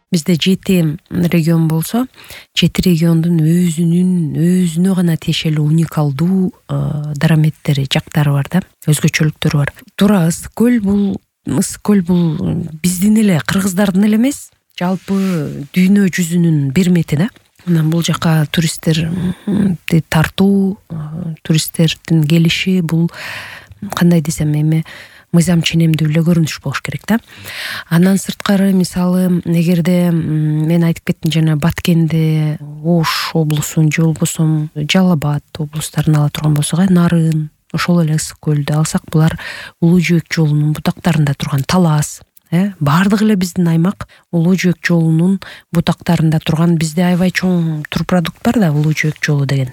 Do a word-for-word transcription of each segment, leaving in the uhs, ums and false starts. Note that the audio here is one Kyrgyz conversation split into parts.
бизде жети регион болсо, жети региондун өзүнүн өзүнө гана тиешелүү уникалдуу дараметтери, жактары бар да, өзгөчөлүктөрү бар. Туура ысык көл бул ысык көл бул биздин эле, кыргыздардын эле эмес, жалпы дүйнө жүзүнүн бир мети да. Анан бул жака туристтерди тартуу, туристтердин келиши бул кандай десем эми мыйзам ченемдүү эле көрүнүш болуш керек да. Андан сырткары мисалы эгерде мен айтып кеттим жана Баткенде, Ош облусун же болбосо Жалал Абад облустарын ала турган болсок, Нарын, ошол эле ысык көлдү алсак, булар Улуу жөөк жолунун бутактарында турган Талас, э баардыгы эле биздин аймак Улуу жөөк жолунун бутактарында турган. Бизде аябай чоң турпродукт бар да, Улуу жөөк жолу деген.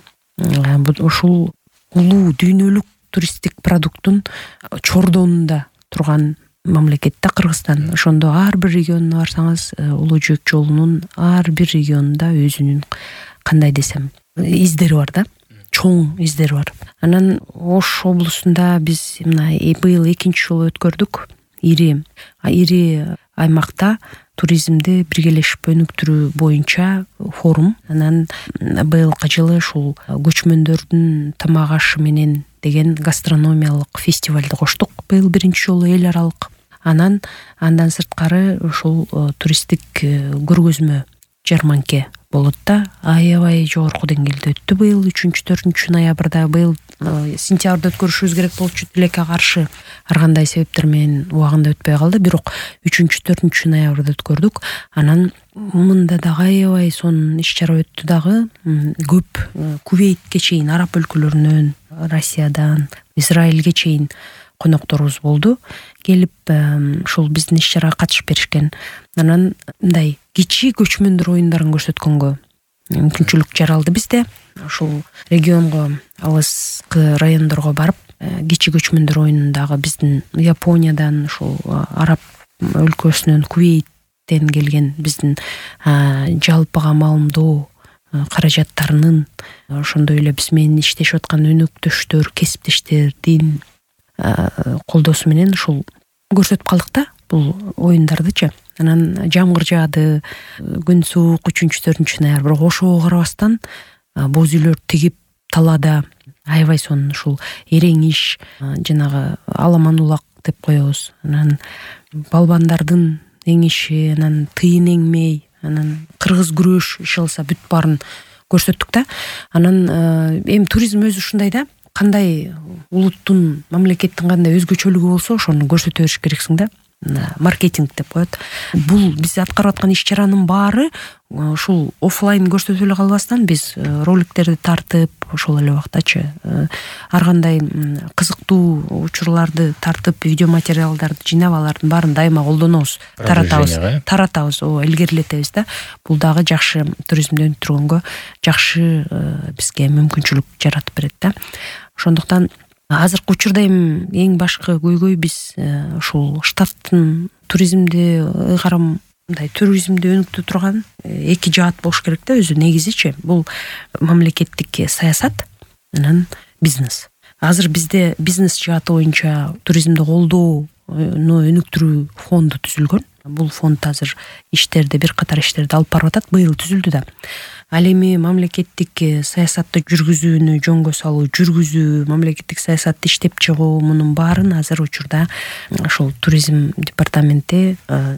Ушул улуу дүйнөлүк туристтик продукттун чордонунда турган мамлекет да Кыргызстан. Ошондо ар бир регионуна барсаңыз, Улуу жөөк жолунун ар бир регионунда өзүнүн кандай десем издери бар да, чоң издери бар. Анан Ош облусунда биз мына быйыл экинчи жолу өткөрдүк. Ири ири аймакта туризмди биргелешип өнүктүрүү боюнча форум. Анан быйылкы жылы ушул көчмөндөрдүн тамак ашы менен деген гастрономиялык фестивалды коштук. Быйыл биринчи жолу эл аралык. Анан андан сырткары ушул туристтик көргөзмө жарманке болот да. Аябай жогорку деңгээлде өттү быйыл үчүнчү төртүнчү ноябрда. Быйыл сентябрда өткөрүшүбүз керек болчу, тилекке каршы ар кандай себептер менен убагында өтпөй калды. Бирок үчүнчү төртүнчү ноябрда өткөрдүк. Анан мында дагы аябай сонун иш чара өттү дагы. Көп Кувейтке чейин, араб өлкөлөрүнөн, Россиядан, Израилге чейин конокторубуз болду. Келип ушул биздин иш чарага катышып беришкен. Анан мындай кичи көчмөндөр оюндарын көрсөткөнгө мүмкүнчүлүк жаралды бизде. Ушул регионго, алыскы райондорго барып, кичи көчмөндөр оюнундагы биздин Япониядан, ушул араб өлкөсүнөн, Кувейттен келген биздин жалпыга маалымдоо каражаттарынын, ошондой эле биз менен иштешип аткан өнөктөштөр, кесиптештердин колдоосу менен ушул көрсөтүп калдык да бул оюндардычы. Анан жамгыр жаады, күн суук, үчүнчү төртүнчү ноябрь. Бирок ошого карабастан боз үйлөр тигип талаада аябай сонун ушул эрең иш, жанагы аламан улак деп коебуз. Анан балбандардын эңиши, анан тыйын эңмей, анан кыргыз күрөш иш алса бүт баарын көрсөттүк да. Анан эми туризм өзү ушундай да, кандай улуттун, мамлекеттин кандай өзгөчөлүгү болсо ошону көрсөтө бериш керексиң да. Маркетинг деп коет. Бул биз аткарып аткан иш чаранын баары ушул офлайн көрсөтүп эле калбастан, биз роликтерди тартып, ошол эле убактачы ар кандай кызыктуу учурларды тартып, видео материалдарды жыйнап, алардын баарын дайыма колдонобуз, таратабыз, таратабыз, о илгерилетебиз да. Бул дагы жакшы туризмди өнүктүргөнгө жакшы бизге мүмкүнчүлүк жаратып берет да. Ошондуктан азыркы учурда эми эң башкы көйгөй биз ушул штаттын туризмди ыйгарым, мындай туризмди өнүктүрө турган эки жаат болуш керек да өзү негизичи. Бул мамлекеттик саясат, анан бизнес. Азыр бизде бизнес жааты боюнча туризмди колдоону өнүктүрүү фонду түзүлгөн. Бул фонд азыр иштерди, бир катар иштерди алып барып атат, быйыл түзүлдү да. Ал эми мамлекеттик саясатты жүргүзүүнү жөнгө салуу, жүргүзүү, мамлекеттик саясатты иштеп чыгуу, мунун баарын азыр учурда ошол туризм департаменти,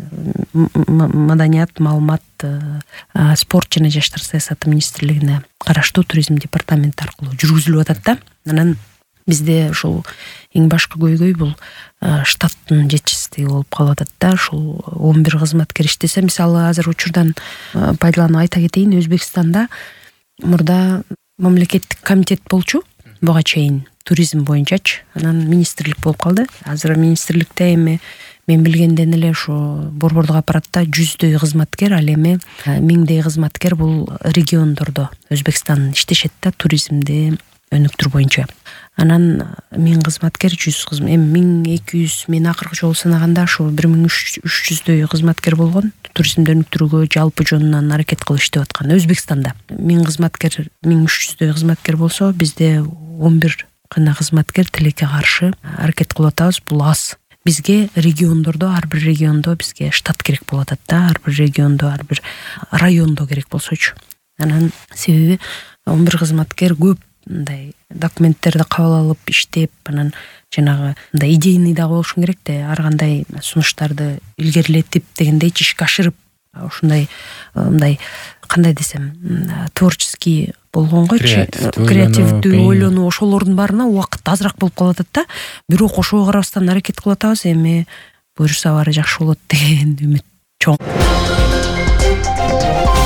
маданият, маалымат, спорт жана жаштар саясаты министрлигине караштуу туризм департаменти аркылуу жүргүзүлүп атат да. Анан бизде ушул эң башкы көйгөй бул штаттын жетишсиздиги болуп калып атат да. Ушул он бир кызматкер иштесе, мисалы азыр учурдан пайдаланып айта кетейин, Өзбекстанда мурда мамлекеттик комитет болчу, буга чейин туризм боюнчачы, анан министрлик болуп калды. Азыр министрликте эми мен билгенден эле ушу борбордук аппаратта жүздөй кызматкер, ал эми миңдей кызматкер бул региондордо Өзбекстан иштешет да, туризмди өнүктүрүү боюнча. Анан миң кызматкер, жүз кызмат, эми миң эки жүз, мен акыркы жолу санаганда ушу бир миң үч жүздөй кызматкер болгон, туризмди өнүктүрүүгө жалпы жонунан аракет кылып иштеп аткан Өзбекстанда. Миң кызматкер, миң үч жүздөй кызматкер болсо, бизде он бир гана кызматкер тилекке каршы аракет кылып атабыз. Бул аз. бизге региондордо ар бир региондо бизге штат керек болуп атат да, ар бир региондо, ар бир райондо керек болсочу. Анан себеби он бир кызматкер көп мындай документтерди кабыл алып иштеп, анан жанагы мындай идейный дагы болушун керек да, ар кандай сунуштарды илгерилетип дегендейчи ишке ашырып ушундай мындай кандай десем творческий болгонгочу, креативдүү ойлонуу, ошолордун баарына убакыт азыраак болуп калып атат да. Бирок ошого карабастан аракет кылып атабыз, эми буюрса баары жакшы болот деген үмүт чоң.